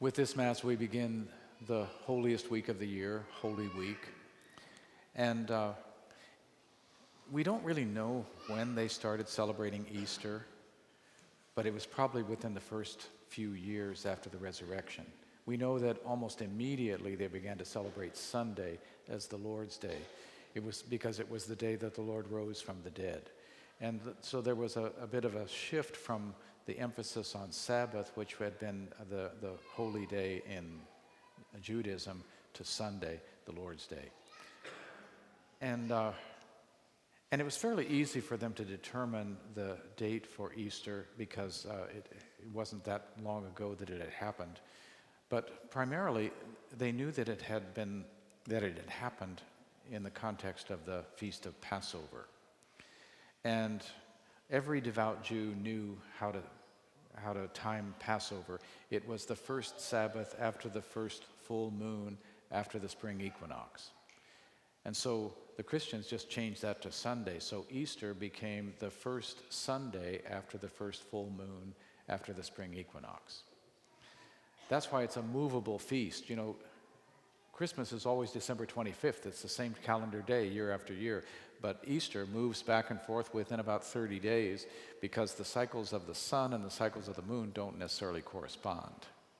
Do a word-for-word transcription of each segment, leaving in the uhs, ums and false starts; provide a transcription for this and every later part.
With this Mass, we begin the holiest week of the year, Holy Week. And uh, we don't really know when they started celebrating Easter, but it was probably within the first few years after the resurrection. We know that almost immediately they began to celebrate Sunday as the Lord's Day. It was because it was the day that the Lord rose from the dead. And so there was a, a bit of a shift from the emphasis on Sabbath, which had been the, the holy day in Judaism, to Sunday, the Lord's Day. And, uh, and it was fairly easy for them to determine the date for Easter because uh, it, it wasn't that long ago that it had happened. But primarily, they knew that it had been, that it had happened in the context of the Feast of Passover. And every devout Jew knew how to how to time Passover. It was the first Sabbath after the first full moon after the spring equinox. And so the Christians just changed that to Sunday. So Easter became the first Sunday after the first full moon after the spring equinox. That's why it's a movable feast. You know, Christmas is always December twenty-fifth. It's the same calendar day year after year. But Easter moves back and forth within about thirty days because the cycles of the sun and the cycles of the moon don't necessarily correspond.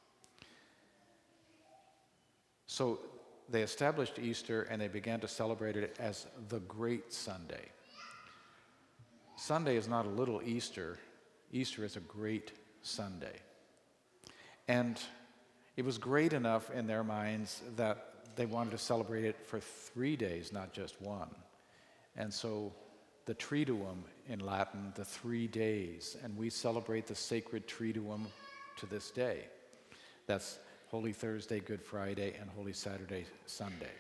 So they established Easter and they began to celebrate it as the Great Sunday. Sunday is not a little Easter. Easter is a great Sunday. And it was great enough in their minds that they wanted to celebrate it for three days, not just one. And so the Triduum in Latin, the three days, and we celebrate the sacred Triduum to this day. That's Holy Thursday, Good Friday, and Holy Saturday, Sunday.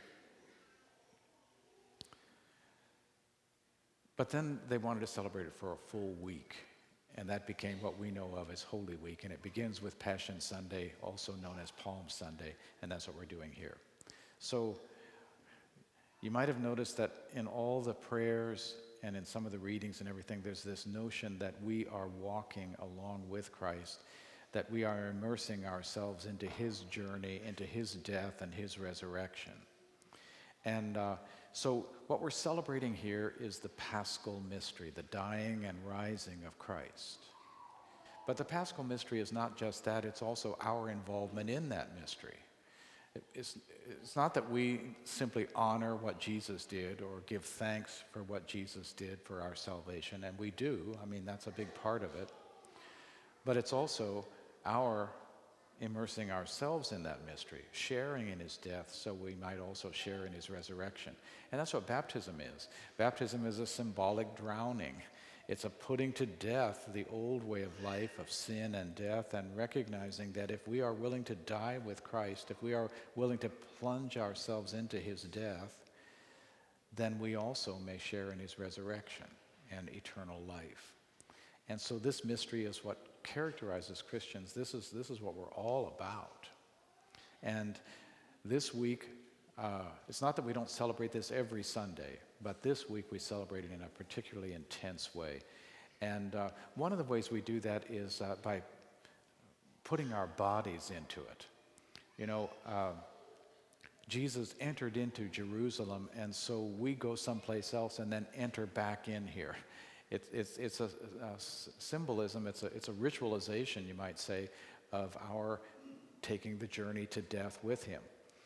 But then they wanted to celebrate it for a full week, and that became what we know of as Holy Week, and it begins with Passion Sunday, also known as Palm Sunday, and that's what we're doing here. So you might have noticed that in all the prayers and in some of the readings and everything, there's this notion that we are walking along with Christ, that we are immersing ourselves into his journey, into his death and his resurrection. And uh, so what we're celebrating here is the Paschal mystery, the dying and rising of Christ. But the Paschal mystery is not just that, it's also our involvement in that mystery. It's, it's not that we simply honor what Jesus did or give thanks for what Jesus did for our salvation, and we do. I mean, that's a big part of it. But it's also our immersing ourselves in that mystery, sharing in his death so we might also share in his resurrection. And that's what baptism is. Baptism is a symbolic drowning. It's a putting to death the old way of life of sin and death, and recognizing that if we are willing to die with Christ, if we are willing to plunge ourselves into his death, then we also may share in his resurrection and eternal life. And so this mystery is what characterizes Christians. This is, this is what we're all about. And this week, uh, it's not that we don't celebrate this every Sunday, but this week we celebrate it in a particularly intense way. And uh, one of the ways we do that is uh, by putting our bodies into it. You know, uh, Jesus entered into Jerusalem, and so we go someplace else and then enter back in here. It's, it's, it's a, a symbolism, it's a, it's a ritualization, you might say, of our taking the journey to death with him.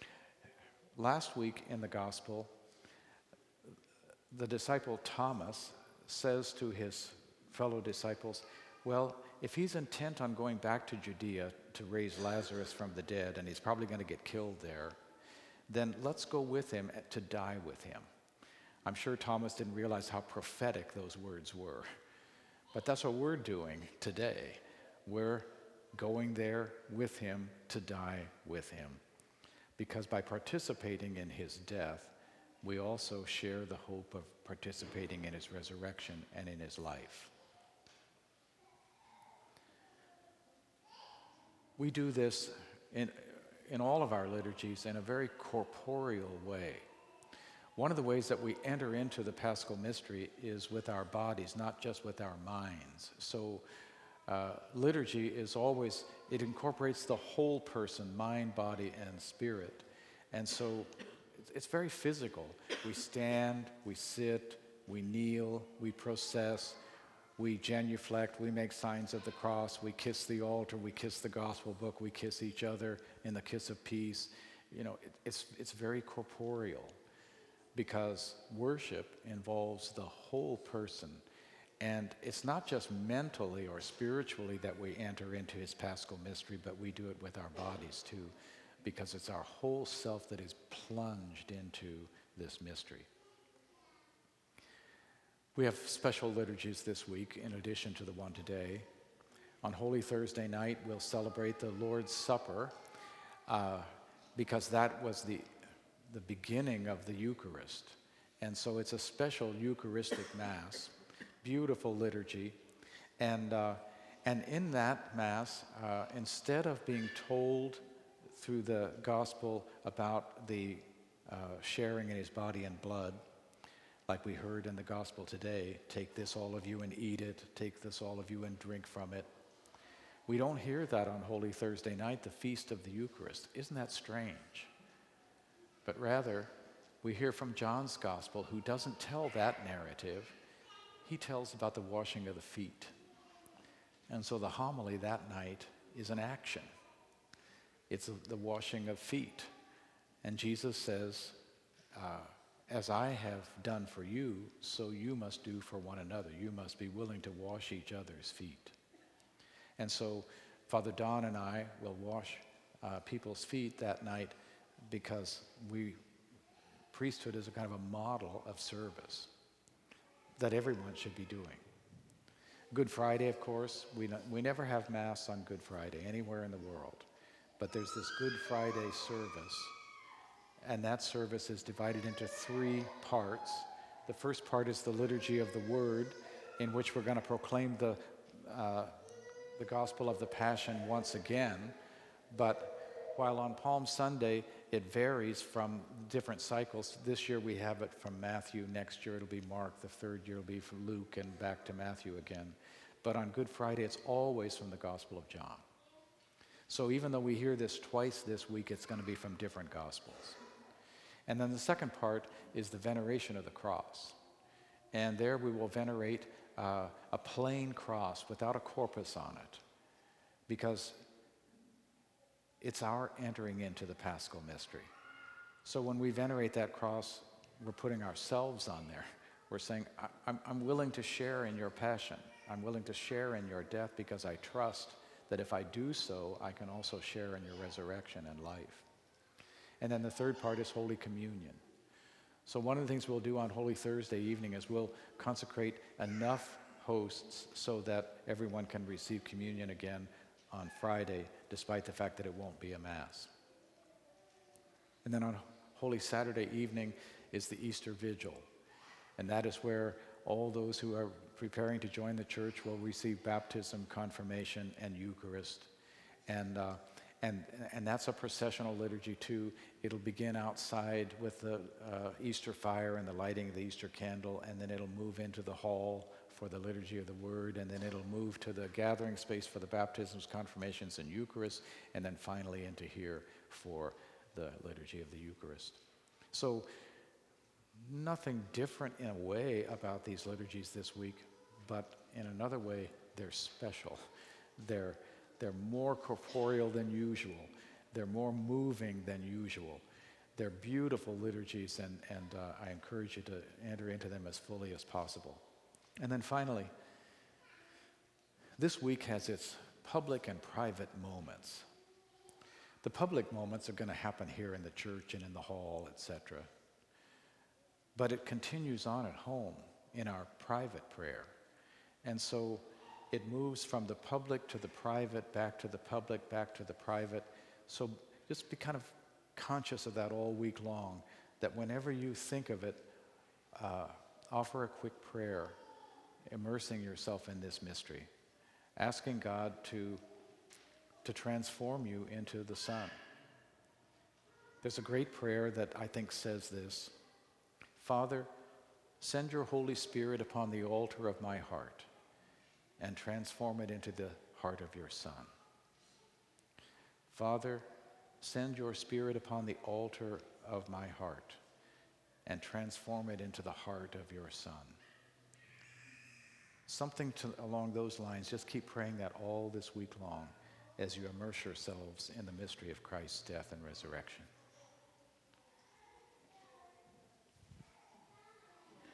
Last week in the gospel, the disciple Thomas says to his fellow disciples, well, if he's intent on going back to Judea to raise Lazarus from the dead, and he's probably going to get killed there, then let's go with him to die with him. I'm sure Thomas didn't realize how prophetic those words were. But that's what we're doing today. We're going there with him to die with him. Because by participating in his death, we also share the hope of participating in his resurrection and in his life. We do this in, in all of our liturgies in a very corporeal way. One of the ways that we enter into the Paschal mystery is with our bodies, not just with our minds. So uh, liturgy is always, it incorporates the whole person, mind, body, and spirit. And so it's very physical. We stand, we sit, we kneel, we process, we genuflect, we make signs of the cross, we kiss the altar, we kiss the gospel book, we kiss each other in the kiss of peace. You know, it, it's, it's very corporeal because worship involves the whole person. And it's not just mentally or spiritually that we enter into his paschal mystery, but we do it with our bodies too, because it's our whole self that is plunged into this mystery. We have special liturgies this week in addition to the one today. On Holy Thursday night, we'll celebrate the Lord's Supper uh, because that was the, the beginning of the Eucharist. And so it's a special Eucharistic Mass, beautiful liturgy. And, uh, and in that Mass, uh, instead of being told through the gospel about the uh, sharing in his body and blood, like we heard in the gospel today, take this all of you and eat it, take this all of you and drink from it. We don't hear that on Holy Thursday night, the feast of the Eucharist. Isn't that strange? But rather, we hear from John's gospel, who doesn't tell that narrative. He tells about the washing of the feet. And so the homily that night is an action. It's the washing of feet. And Jesus says, uh, as I have done for you, so you must do for one another. You must be willing to wash each other's feet. And so Father Don and I will wash uh, people's feet that night because we, priesthood is a kind of a model of service that everyone should be doing. Good Friday, of course, we, we never have Mass on Good Friday anywhere in the world. But there's this Good Friday service, and that service is divided into three parts. The first part is the Liturgy of the Word, in which we're going to proclaim the, uh, the Gospel of the Passion once again. But while on Palm Sunday, it varies from different cycles. This year we have it from Matthew. Next year it'll be Mark. The third year will be from Luke and back to Matthew again. But on Good Friday, it's always from the Gospel of John. So even though we hear this twice this week, it's going to be from different Gospels. And then the second part is the veneration of the cross. And there we will venerate uh, a plain cross without a corpus on it, because it's our entering into the Paschal mystery. So when we venerate that cross, we're putting ourselves on there. We're saying, I- I'm, I'm willing to share in your passion. I'm willing to share in your death because I trust that if I do so, I can also share in your resurrection and life. And then the third part is Holy Communion. So one of the things we'll do on Holy Thursday evening is we'll consecrate enough hosts so that everyone can receive communion again on Friday, despite the fact that it won't be a Mass. And then on Holy Saturday evening is the Easter Vigil. And that is where all those who are preparing to join the church will receive baptism, confirmation, and Eucharist. And, uh, and, and that's a processional liturgy too. It'll begin outside with the uh, Easter fire and the lighting of the Easter candle, and then it'll move into the hall for the liturgy of the word, and then it'll move to the gathering space for the baptisms, confirmations, and Eucharist, and then finally into here for the liturgy of the Eucharist. So nothing different in a way about these liturgies this week, but in another way, they're special. They're, they're more corporeal than usual. They're more moving than usual. They're beautiful liturgies, and, and uh, I encourage you to enter into them as fully as possible. And then finally, this week has its public and private moments. The public moments are going to happen here in the church and in the hall, et cetera. But it continues on at home in our private prayer. And so it moves from the public to the private, back to the public, back to the private. So just be kind of conscious of that all week long, that whenever you think of it, uh, offer a quick prayer, immersing yourself in this mystery, asking God to, to transform you into the Son. There's a great prayer that I think says this: Father, send your Holy Spirit upon the altar of my heart, and transform it into the heart of your Son. Father, send your Spirit upon the altar of my heart and transform it into the heart of your Son. Something to, along those lines. Just keep praying that all this week long as you immerse yourselves in the mystery of Christ's death and resurrection.